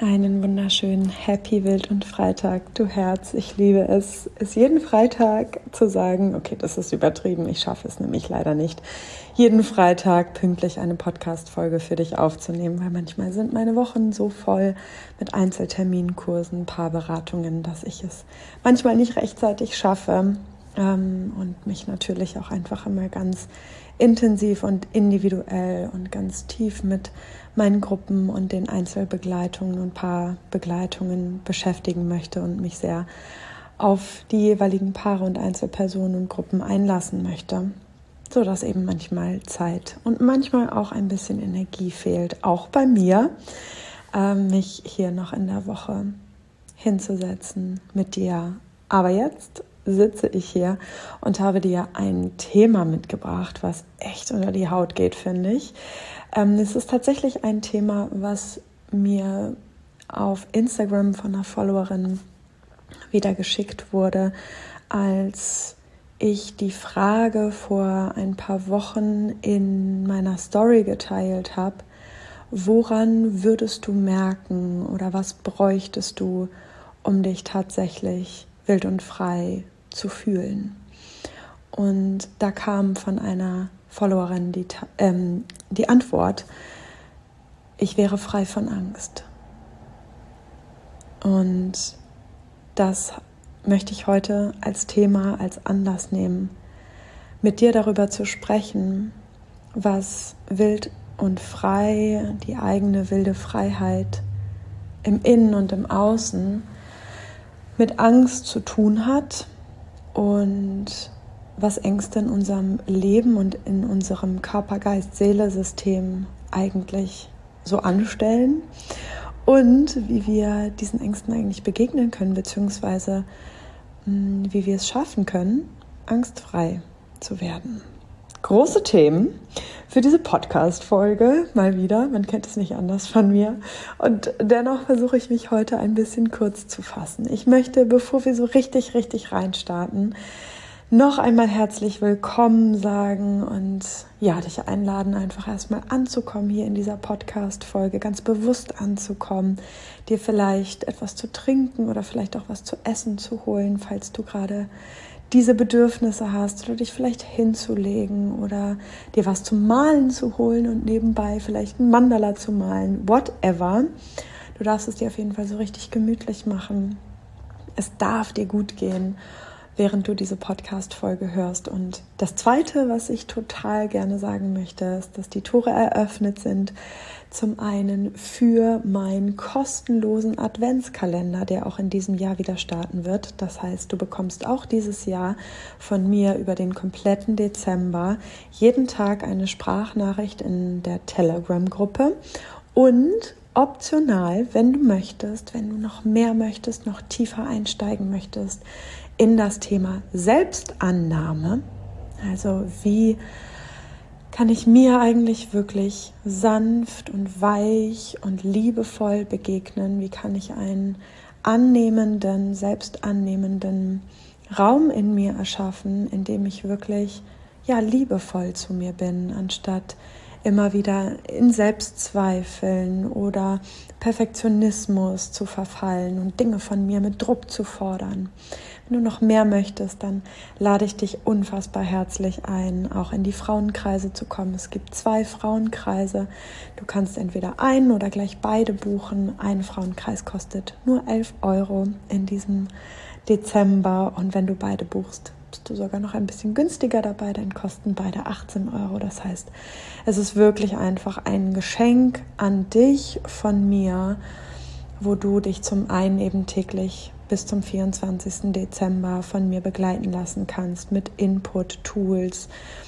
Einen wunderschönen Happy Wild- und Freitag, du Herz. Ich liebe es jeden Freitag zu sagen, okay, das ist übertrieben, ich schaffe es nämlich leider nicht, jeden Freitag pünktlich eine Podcast-Folge für dich aufzunehmen, weil manchmal sind meine Wochen so voll mit Einzelterminkursen, Paarberatungen, dass ich es manchmal nicht rechtzeitig schaffe und mich natürlich auch einfach immer ganz intensiv und individuell und ganz tief mit meinen Gruppen und den Einzelbegleitungen und Paarbegleitungen beschäftigen möchte und mich sehr auf die jeweiligen Paare und Einzelpersonen und Gruppen einlassen möchte, sodass eben manchmal Zeit und manchmal auch ein bisschen Energie fehlt, auch bei mir, mich hier noch in der Woche hinzusetzen mit dir. Aber jetzt sitze ich hier und habe dir ein Thema mitgebracht, was echt unter die Haut geht, finde ich. Es ist tatsächlich ein Thema, was mir auf Instagram von einer Followerin wieder geschickt wurde, als ich die Frage vor ein paar Wochen in meiner Story geteilt habe: Woran würdest du merken oder was bräuchtest du, um dich tatsächlich wild und frei zu fühlen? Und da kam von einer Followerin die Antwort: Ich wäre frei von Angst. Und das möchte ich heute als Thema, als Anlass nehmen, mit dir darüber zu sprechen, was wild und frei, die eigene wilde Freiheit im Innen und im Außen mit Angst zu tun hat und was Ängste in unserem Leben und in unserem Körper-Geist-Seele-System eigentlich so anstellen und wie wir diesen Ängsten eigentlich begegnen können, beziehungsweise wie wir es schaffen können, angstfrei zu werden. Große Themen für diese Podcast-Folge, mal wieder. Man kennt es nicht anders von mir. Und dennoch versuche ich mich heute ein bisschen kurz zu fassen. Ich möchte, bevor wir so richtig reinstarten, noch einmal herzlich willkommen sagen und ja, dich einladen, einfach erstmal anzukommen hier in dieser Podcast-Folge, ganz bewusst anzukommen, dir vielleicht etwas zu trinken oder vielleicht auch was zu essen zu holen, falls du gerade diese Bedürfnisse hast, oder dich vielleicht hinzulegen oder dir was zum Malen zu holen und nebenbei vielleicht ein Mandala zu malen, whatever. Du darfst es dir auf jeden Fall so richtig gemütlich machen. Es darf dir gut gehen, während du diese Podcast-Folge hörst. Und das Zweite, was ich total gerne sagen möchte, ist, dass die Tore eröffnet sind. Zum einen für meinen kostenlosen Adventskalender, der auch in diesem Jahr wieder starten wird. Das heißt, du bekommst auch dieses Jahr von mir über den kompletten Dezember jeden Tag eine Sprachnachricht in der Telegram-Gruppe und optional, wenn du möchtest, wenn du noch mehr möchtest, noch tiefer einsteigen möchtest in das Thema Selbstannahme, also wie kann ich mir eigentlich wirklich sanft und weich und liebevoll begegnen, wie kann ich einen annehmenden, selbstannehmenden Raum in mir erschaffen, in dem ich wirklich liebevoll zu mir bin, anstatt immer wieder in Selbstzweifeln oder Perfektionismus zu verfallen und Dinge von mir mit Druck zu fordern. Wenn du noch mehr möchtest, dann lade ich dich unfassbar herzlich ein, auch in die Frauenkreise zu kommen. Es gibt 2 Frauenkreise. Du kannst entweder einen oder gleich beide buchen. Ein Frauenkreis kostet nur 11 € in diesem Dezember. Und wenn du beide buchst, bist du sogar noch ein bisschen günstiger dabei, dann kosten beide 18 €. Das heißt, es ist wirklich einfach ein Geschenk an dich von mir, wo du dich zum einen eben täglich bis zum 24. Dezember von mir begleiten lassen kannst mit Input, Tools,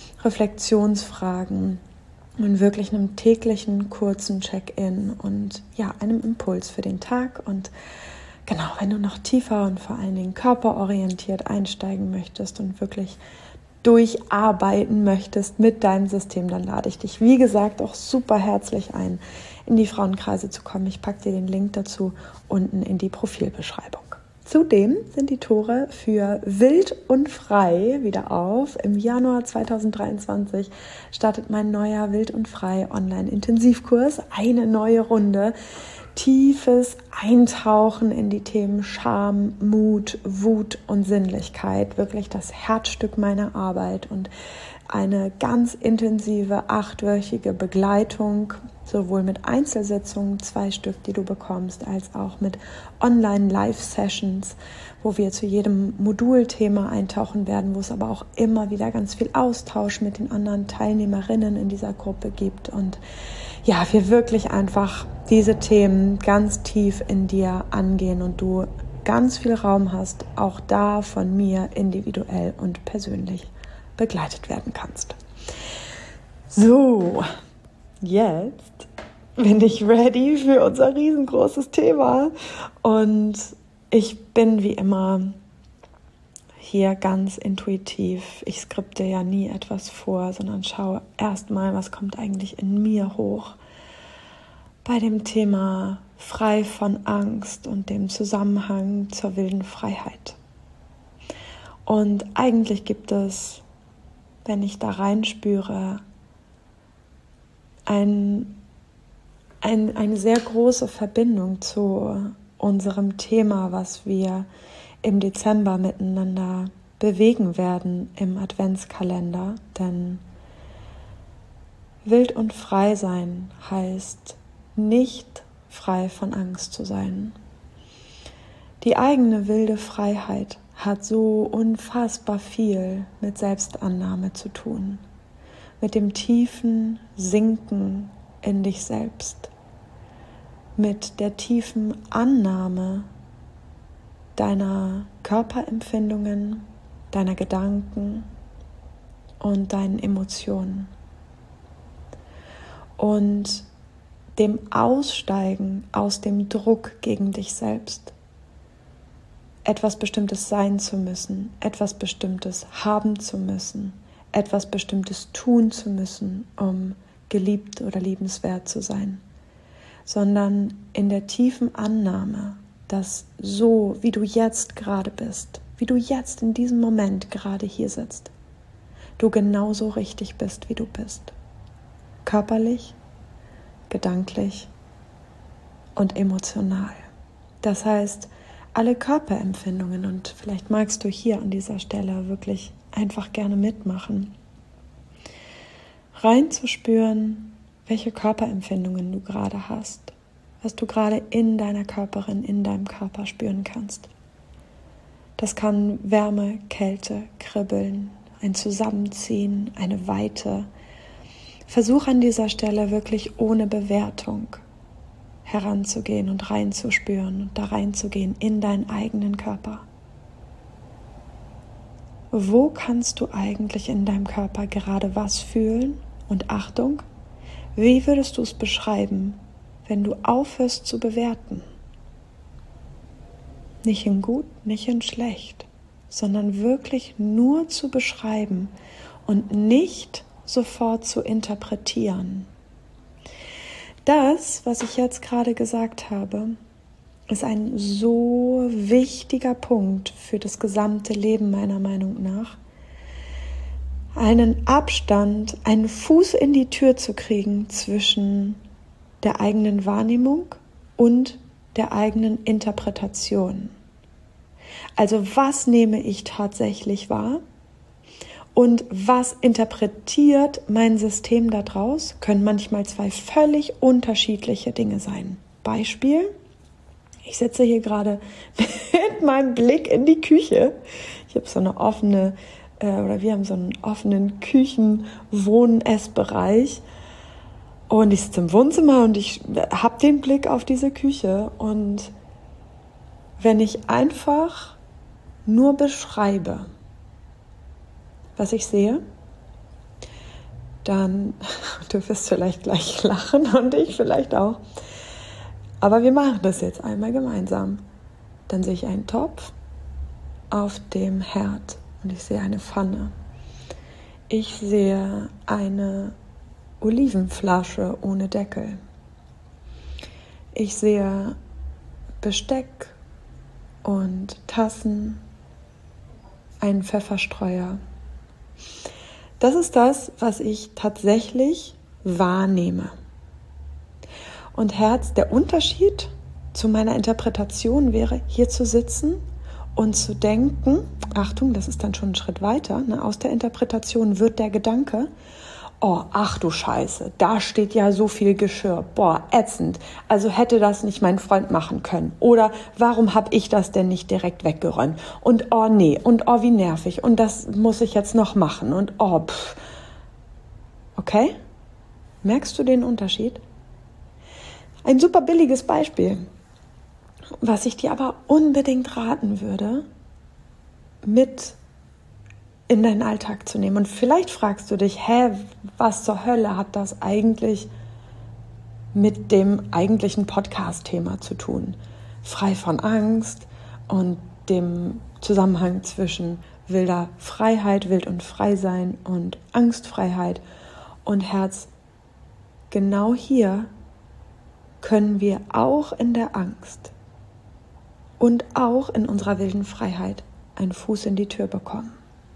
Reflexionsfragen und wirklich einem täglichen kurzen Check-in und einem Impuls für den Tag. Und genau, wenn du noch tiefer und vor allen Dingen körperorientiert einsteigen möchtest und wirklich durcharbeiten möchtest mit deinem System, dann lade ich dich, wie gesagt, auch super herzlich ein, in die Frauenkreise zu kommen. Ich packe dir den Link dazu unten in die Profilbeschreibung. Zudem sind die Tore für Wild und Frei wieder auf. Im Januar 2023 startet mein neuer Wild und Frei Online-Intensivkurs, eine neue Runde, tiefes Eintauchen in die Themen Scham, Mut, Wut und Sinnlichkeit, wirklich das Herzstück meiner Arbeit und eine ganz intensive 8-wöchige Begleitung, sowohl mit Einzelsitzungen, 2 Stück, die du bekommst, als auch mit Online-Live-Sessions, wo wir zu jedem Modulthema eintauchen werden, wo es aber auch immer wieder ganz viel Austausch mit den anderen Teilnehmerinnen in dieser Gruppe gibt und ja, wir wirklich einfach diese Themen ganz tief in dir angehen und du ganz viel Raum hast, auch da von mir individuell und persönlich begleitet werden kannst. So, jetzt bin ich ready für unser riesengroßes Thema und ich bin wie immer hier ganz intuitiv. Ich skripte ja nie etwas vor, sondern schaue erstmal, was kommt eigentlich in mir hoch bei dem Thema frei von Angst und dem Zusammenhang zur wilden Freiheit. Und eigentlich gibt es, wenn ich da reinspüre, eine sehr große Verbindung zu unserem Thema, was wir im Dezember miteinander bewegen werden im Adventskalender. Denn wild und frei sein heißt nicht frei von Angst zu sein. Die eigene wilde Freiheit hat so unfassbar viel mit Selbstannahme zu tun, mit dem tiefen Sinken in dich selbst, mit der tiefen Annahme deiner Körperempfindungen, deiner Gedanken und deinen Emotionen und dem Aussteigen aus dem Druck gegen dich selbst, etwas Bestimmtes sein zu müssen, etwas Bestimmtes haben zu müssen, etwas Bestimmtes tun zu müssen, um geliebt oder liebenswert zu sein, sondern in der tiefen Annahme, dass so, wie du jetzt gerade bist, wie du jetzt in diesem Moment gerade hier sitzt, du genauso richtig bist, wie du bist. Körperlich, gedanklich und emotional. Das heißt, alle Körperempfindungen, und vielleicht magst du hier an dieser Stelle wirklich einfach gerne mitmachen, reinzuspüren, welche Körperempfindungen du gerade hast, was du gerade in deiner Körperin, in deinem Körper spüren kannst. Das kann Wärme, Kälte, Kribbeln, ein Zusammenziehen, eine Weite. Versuch an dieser Stelle wirklich ohne Bewertung heranzugehen und reinzuspüren und da reinzugehen in deinen eigenen Körper. Wo kannst du eigentlich in deinem Körper gerade was fühlen? Und Achtung, wie würdest du es beschreiben, wenn du aufhörst zu bewerten? Nicht in gut, nicht in schlecht, sondern wirklich nur zu beschreiben und nicht sofort zu interpretieren. Das, was ich jetzt gerade gesagt habe, ist ein so wichtiger Punkt für das gesamte Leben meiner Meinung nach. Einen Abstand, einen Fuß in die Tür zu kriegen zwischen der eigenen Wahrnehmung und der eigenen Interpretation. Also was nehme ich tatsächlich wahr? Und was interpretiert mein System daraus? Können manchmal 2 völlig unterschiedliche Dinge sein. Beispiel, ich sitze hier gerade mit meinem Blick in die Küche. Ich habe so eine offene, wir haben so einen offenen Küchen-Wohn-Essbereich. Und ich sitze im Wohnzimmer und ich habe den Blick auf diese Küche. Und wenn ich einfach nur beschreibe, was ich sehe, dann, du wirst vielleicht gleich lachen und ich vielleicht auch, aber wir machen das jetzt einmal gemeinsam. Dann sehe ich einen Topf auf dem Herd und ich sehe eine Pfanne. Ich sehe eine Olivenflasche ohne Deckel. Ich sehe Besteck und Tassen, einen Pfefferstreuer. Das ist das, was ich tatsächlich wahrnehme. Und Herz, der Unterschied zu meiner Interpretation wäre, hier zu sitzen und zu denken, Achtung, das ist dann schon ein Schritt weiter, ne? Aus der Interpretation wird der Gedanke, oh, ach du Scheiße, da steht ja so viel Geschirr, boah, ätzend, also hätte das nicht mein Freund machen können oder warum habe ich das denn nicht direkt weggeräumt und oh nee und oh wie nervig und das muss ich jetzt noch machen und oh pff. Okay? Merkst du den Unterschied? Ein super billiges Beispiel, was ich dir aber unbedingt raten würde, mit in deinen Alltag zu nehmen. Und vielleicht fragst du dich, was zur Hölle hat das eigentlich mit dem eigentlichen Podcast-Thema zu tun? Frei von Angst und dem Zusammenhang zwischen wilder Freiheit, wild und frei sein und Angstfreiheit und Herz. Genau hier können wir auch in der Angst und auch in unserer wilden Freiheit einen Fuß in die Tür bekommen.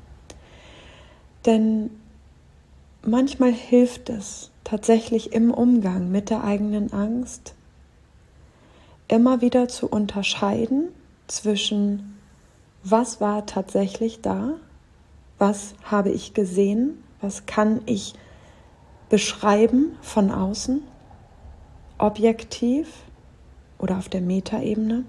Denn manchmal hilft es tatsächlich im Umgang mit der eigenen Angst, immer wieder zu unterscheiden zwischen, was war tatsächlich da, was habe ich gesehen, was kann ich beschreiben von außen, objektiv oder auf der Metaebene,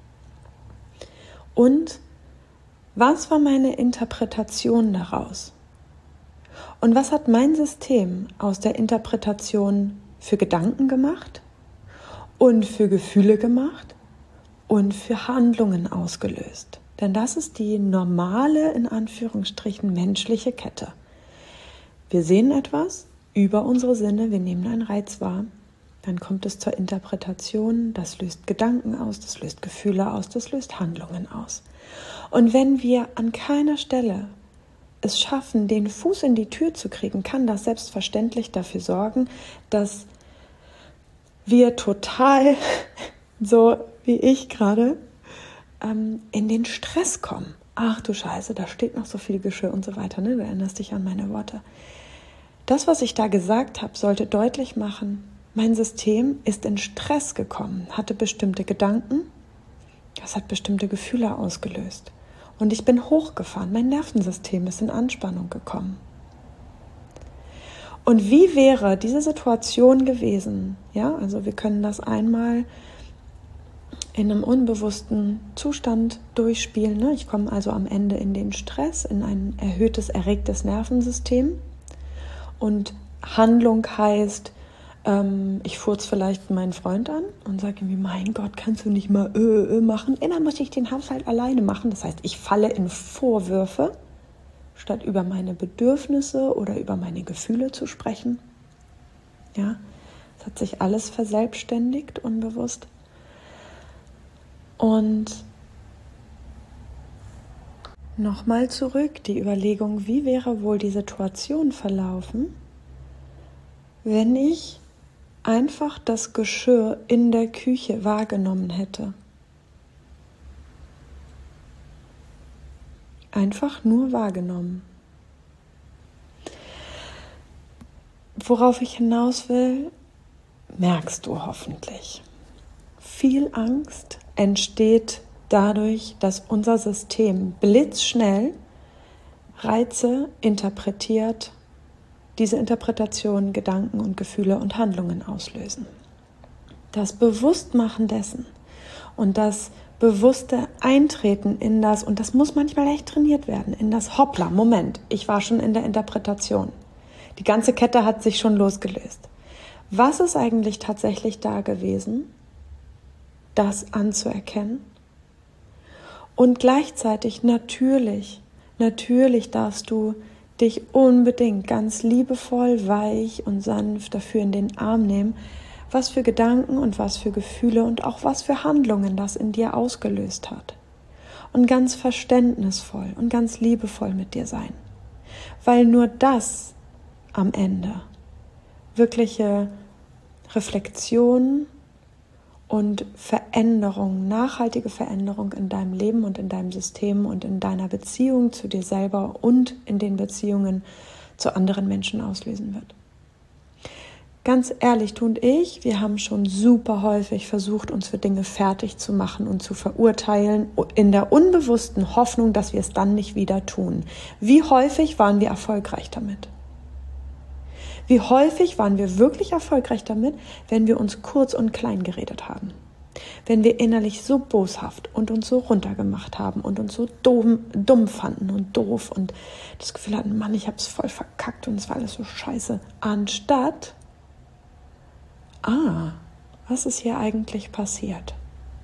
und was war meine Interpretation daraus? Und was hat mein System aus der Interpretation für Gedanken gemacht und für Gefühle gemacht und für Handlungen ausgelöst? Denn das ist die normale, in Anführungsstrichen, menschliche Kette. Wir sehen etwas über unsere Sinne, wir nehmen einen Reiz wahr, dann kommt es zur Interpretation, das löst Gedanken aus, das löst Gefühle aus, das löst Handlungen aus. Und wenn wir an keiner Stelle es schaffen, den Fuß in die Tür zu kriegen, kann das selbstverständlich dafür sorgen, dass wir total, so wie ich gerade, in den Stress kommen. Ach du Scheiße, da steht noch so viel Geschirr und so weiter, ne? Du erinnerst dich an meine Worte. Das, was ich da gesagt habe, sollte deutlich machen, mein System ist in Stress gekommen, hatte bestimmte Gedanken, das hat bestimmte Gefühle ausgelöst. Und ich bin hochgefahren, mein Nervensystem ist in Anspannung gekommen. Und wie wäre diese Situation gewesen? Ja, also wir können das einmal in einem unbewussten Zustand durchspielen. Ne? Ich komme also am Ende in den Stress, in ein erhöhtes, erregtes Nervensystem. Und Handlung heißt, ich furze vielleicht meinen Freund an und sage ihm, mein Gott, kannst du nicht mal machen? Immer muss ich den Haushalt alleine machen. Das heißt, ich falle in Vorwürfe, statt über meine Bedürfnisse oder über meine Gefühle zu sprechen. Ja, es hat sich alles verselbstständigt, unbewusst. Und nochmal zurück, die Überlegung, wie wäre wohl die Situation verlaufen, wenn ich einfach das Geschirr in der Küche wahrgenommen hätte. Einfach nur wahrgenommen. Worauf ich hinaus will, merkst du hoffentlich. Viel Angst entsteht dadurch, dass unser System blitzschnell Reize interpretiert, diese Interpretationen, Gedanken und Gefühle und Handlungen auslösen. Das Bewusstmachen dessen und das bewusste Eintreten in das, und das muss manchmal echt trainiert werden, in das Hoppla, Moment, ich war schon in der Interpretation. Die ganze Kette hat sich schon losgelöst. Was ist eigentlich tatsächlich da gewesen, das anzuerkennen? Und gleichzeitig natürlich darfst du dich unbedingt ganz liebevoll, weich und sanft dafür in den Arm nehmen, was für Gedanken und was für Gefühle und auch was für Handlungen das in dir ausgelöst hat. Und ganz verständnisvoll und ganz liebevoll mit dir sein. Weil nur das am Ende wirkliche Reflexion und Veränderung, nachhaltige Veränderung in deinem Leben und in deinem System und in deiner Beziehung zu dir selber und in den Beziehungen zu anderen Menschen auslösen wird. ganz ehrlich, du und ich, wir haben schon super häufig versucht, uns für Dinge fertig zu machen und zu verurteilen, in der unbewussten Hoffnung, dass wir es dann nicht wieder tun. Wie häufig waren wir erfolgreich damit? Wie häufig waren wir wirklich erfolgreich damit, wenn wir uns kurz und klein geredet haben? Wenn wir innerlich so boshaft und uns so runtergemacht haben und uns so dumm fanden und doof und das Gefühl hatten, Mann, ich habe es voll verkackt und es war alles so scheiße. Anstatt, was ist hier eigentlich passiert?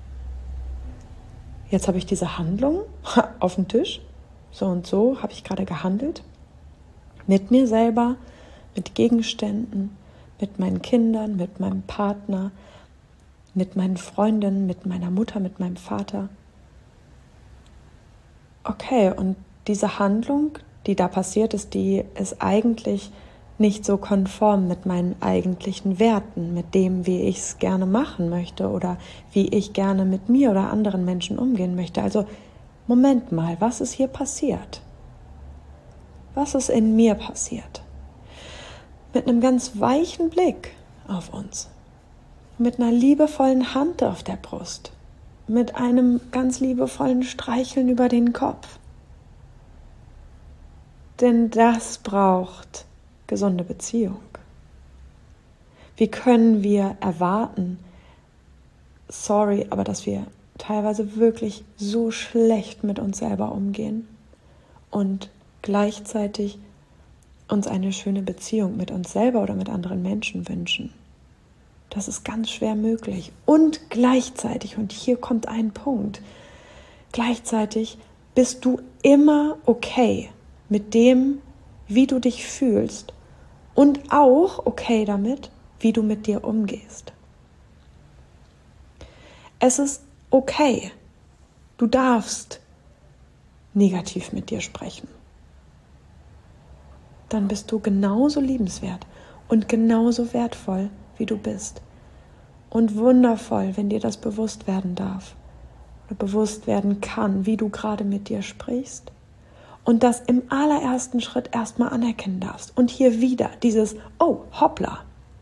Jetzt habe ich diese Handlung auf dem Tisch, so und so habe ich gerade gehandelt, mit mir selber, mit Gegenständen, mit meinen Kindern, mit meinem Partner, mit meinen Freundinnen, mit meiner Mutter, mit meinem Vater. Okay, und diese Handlung, die da passiert ist, die ist eigentlich nicht so konform mit meinen eigentlichen Werten, mit dem, wie ich es gerne machen möchte oder wie ich gerne mit mir oder anderen Menschen umgehen möchte. Also, Moment mal, was ist hier passiert? Was ist in mir passiert? Mit einem ganz weichen Blick auf uns, mit einer liebevollen Hand auf der Brust, mit einem ganz liebevollen Streicheln über den Kopf. Denn das braucht gesunde Beziehung. Wie können wir erwarten, aber dass wir teilweise wirklich so schlecht mit uns selber umgehen und gleichzeitig uns eine schöne Beziehung mit uns selber oder mit anderen Menschen wünschen? Das ist ganz schwer möglich. Und gleichzeitig, und hier kommt ein Punkt, gleichzeitig bist du immer okay mit dem, wie du dich fühlst und auch okay damit, wie du mit dir umgehst. Es ist okay. Du darfst negativ mit dir sprechen. Dann bist du genauso liebenswert und genauso wertvoll, wie du bist. Und wundervoll, wenn dir das bewusst werden darf oder bewusst werden kann, wie du gerade mit dir sprichst. Und das im allerersten Schritt erstmal anerkennen darfst. Und hier wieder dieses, oh, hoppla.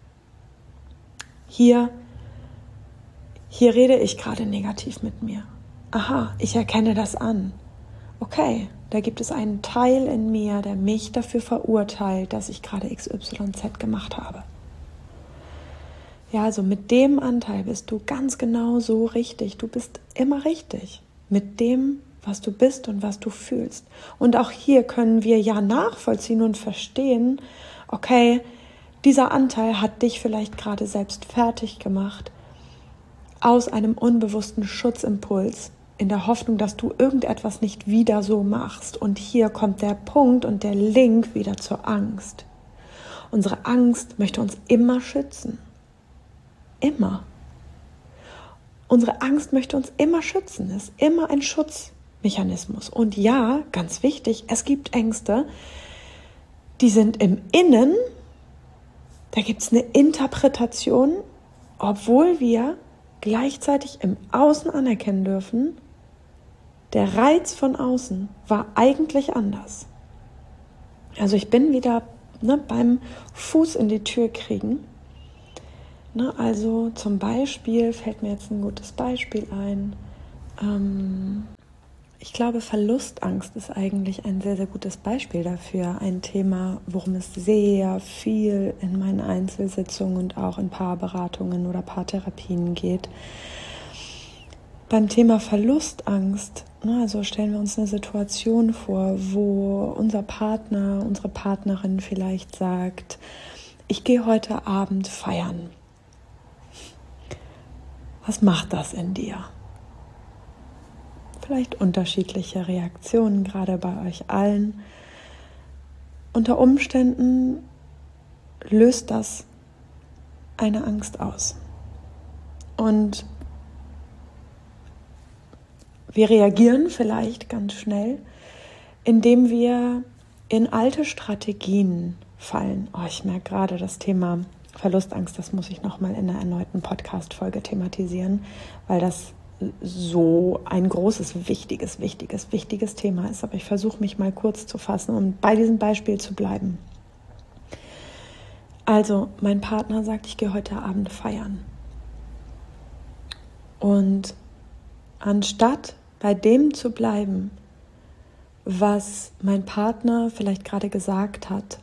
Hier rede ich gerade negativ mit mir. Aha, ich erkenne das an. Okay, da gibt es einen Teil in mir, der mich dafür verurteilt, dass ich gerade XYZ gemacht habe. Ja, also mit dem Anteil bist du ganz genau so richtig. Du bist immer richtig. Mit dem, was du bist und was du fühlst. Und auch hier können wir ja nachvollziehen und verstehen, okay, dieser Anteil hat dich vielleicht gerade selbst fertig gemacht, aus einem unbewussten Schutzimpuls, in der Hoffnung, dass du irgendetwas nicht wieder so machst. Und hier kommt der Punkt und der Link wieder zur Angst. Unsere Angst möchte uns immer schützen. Immer. Unsere Angst möchte uns immer schützen. Es ist immer ein Schutzmechanismus. Und ja, ganz wichtig, es gibt Ängste, die sind im Innen, da gibt es eine Interpretation, obwohl wir gleichzeitig im Außen anerkennen dürfen, der Reiz von außen war eigentlich anders. Also ich bin wieder beim Fuß in die Tür kriegen. Also zum Beispiel, fällt mir jetzt ein gutes Beispiel ein, ich glaube, Verlustangst ist eigentlich ein sehr, sehr gutes Beispiel dafür. Ein Thema, worum es sehr viel in meinen Einzelsitzungen und auch in Paarberatungen oder Paartherapien geht. Beim Thema Verlustangst, also stellen wir uns eine Situation vor, wo unser Partner, unsere Partnerin vielleicht sagt, ich gehe heute Abend feiern. Was macht das in dir? Vielleicht unterschiedliche Reaktionen, gerade bei euch allen. Unter Umständen löst das eine Angst aus. Und wir reagieren vielleicht ganz schnell, indem wir in alte Strategien fallen. Ich merke gerade das Thema Verlustangst, das muss ich nochmal in einer erneuten Podcast-Folge thematisieren, weil das so ein großes, wichtiges Thema ist. Aber ich versuche mich mal kurz zu fassen, um bei diesem Beispiel zu bleiben. Also mein Partner sagt, ich gehe heute Abend feiern. Und anstatt bei dem zu bleiben, was mein Partner vielleicht gerade gesagt hat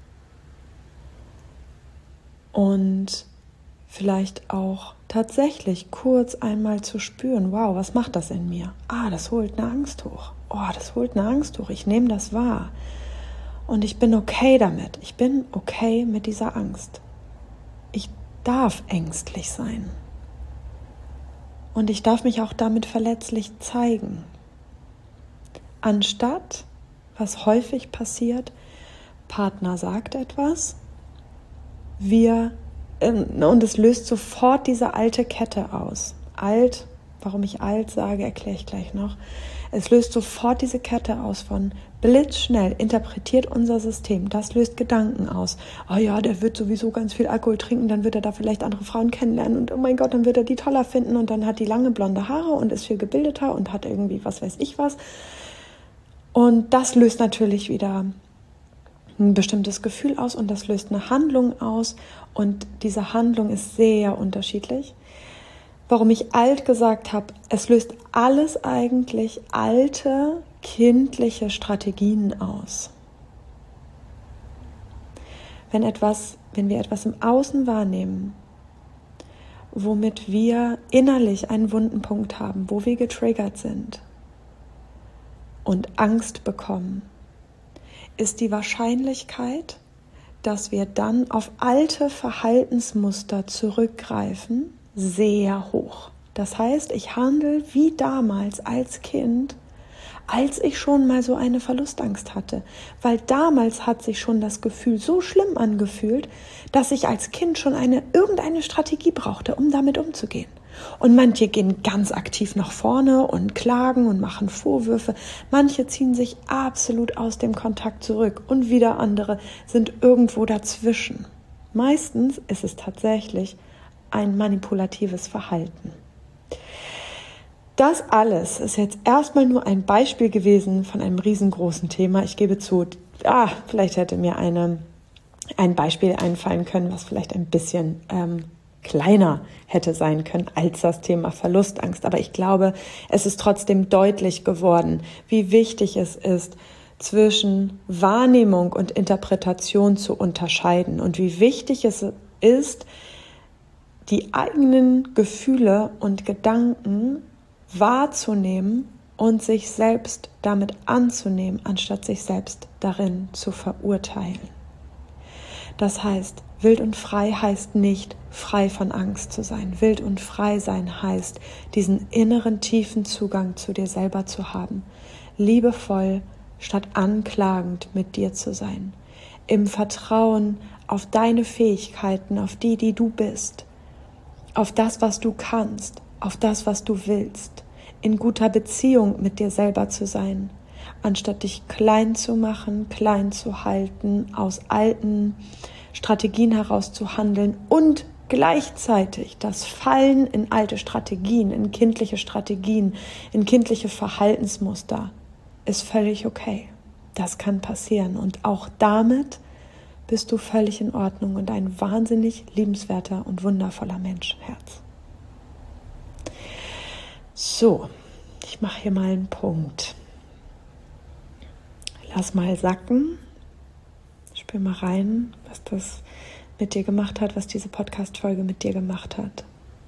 und vielleicht auch tatsächlich kurz einmal zu spüren, wow, was macht das in mir? Das holt eine Angst hoch. Das holt eine Angst hoch. Ich nehme das wahr. Und ich bin okay damit. Ich bin okay mit dieser Angst. Ich darf ängstlich sein. Und ich darf mich auch damit verletzlich zeigen. Anstatt, was häufig passiert, Partner sagt etwas, und es löst sofort diese alte Kette aus. Alt, warum ich alt sage, erkläre ich gleich noch. Es löst sofort diese Kette aus von blitzschnell, interpretiert unser System. Das löst Gedanken aus. Der wird sowieso ganz viel Alkohol trinken, dann wird er da vielleicht andere Frauen kennenlernen und oh mein Gott, dann wird er die toller finden und dann hat die lange blonde Haare und ist viel gebildeter und hat irgendwie was weiß ich was. Und das löst natürlich wieder ein bestimmtes Gefühl aus und das löst eine Handlung aus und diese Handlung ist sehr unterschiedlich. Warum ich alt gesagt habe, es löst alles eigentlich alte, kindliche Strategien aus. Wenn wir etwas im Außen wahrnehmen, womit wir innerlich einen wunden Punkt haben, wo wir getriggert sind und Angst bekommen, ist die Wahrscheinlichkeit, dass wir dann auf alte Verhaltensmuster zurückgreifen, sehr hoch. Das heißt, ich handle wie damals als Kind, als ich schon mal so eine Verlustangst hatte. Weil damals hat sich schon das Gefühl so schlimm angefühlt, dass ich als Kind schon irgendeine Strategie brauchte, um damit umzugehen. Und manche gehen ganz aktiv nach vorne und klagen und machen Vorwürfe. Manche ziehen sich absolut aus dem Kontakt zurück und wieder andere sind irgendwo dazwischen. Meistens ist es tatsächlich ein manipulatives Verhalten. Das alles ist jetzt erstmal nur ein Beispiel gewesen von einem riesengroßen Thema. Ich gebe zu, vielleicht hätte mir ein Beispiel einfallen können, was vielleicht ein bisschen kleiner hätte sein können als das Thema Verlustangst. Aber ich glaube, es ist trotzdem deutlich geworden, wie wichtig es ist, zwischen Wahrnehmung und Interpretation zu unterscheiden und wie wichtig es ist, die eigenen Gefühle und Gedanken wahrzunehmen und sich selbst damit anzunehmen, anstatt sich selbst darin zu verurteilen. Das heißt, wild und frei heißt nicht, frei von Angst zu sein. Wild und frei sein heißt, diesen inneren tiefen Zugang zu dir selber zu haben. Liebevoll statt anklagend mit dir zu sein. Im Vertrauen auf deine Fähigkeiten, auf die du bist. Auf das, was du kannst. Auf das, was du willst. In guter Beziehung mit dir selber zu sein. Anstatt dich klein zu machen, klein zu halten, aus alten Strategien heraus zu handeln und gleichzeitig das Fallen in alte Strategien, in kindliche Strategien, in kindliche Verhaltensmuster ist völlig okay. Das kann passieren und auch damit bist du völlig in Ordnung und ein wahnsinnig liebenswerter und wundervoller Menschenherz. So, ich mache hier mal einen Punkt. Lass mal sacken. Spür mal rein, was das mit dir gemacht hat, was diese Podcast-Folge mit dir gemacht hat.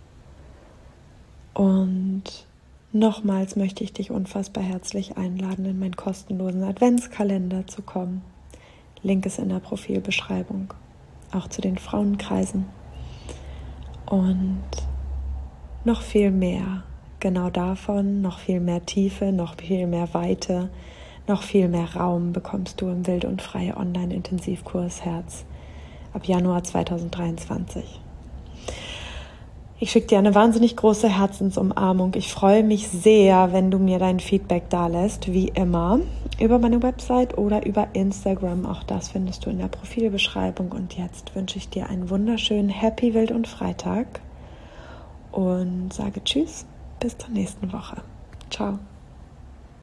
Und nochmals möchte ich dich unfassbar herzlich einladen, in meinen kostenlosen Adventskalender zu kommen. Link ist in der Profilbeschreibung, auch zu den Frauenkreisen. Und noch viel mehr, genau davon, noch viel mehr Tiefe, noch viel mehr Weite, noch viel mehr Raum bekommst du im Wild und Frei Online-Intensivkurs Herz ab Januar 2023. Ich schicke dir eine wahnsinnig große Herzensumarmung. Ich freue mich sehr, wenn du mir dein Feedback dalässt, wie immer, über meine Website oder über Instagram. Auch das findest du in der Profilbeschreibung. Und jetzt wünsche ich dir einen wunderschönen Happy Wild und Freitag und sage Tschüss, bis zur nächsten Woche. Ciao.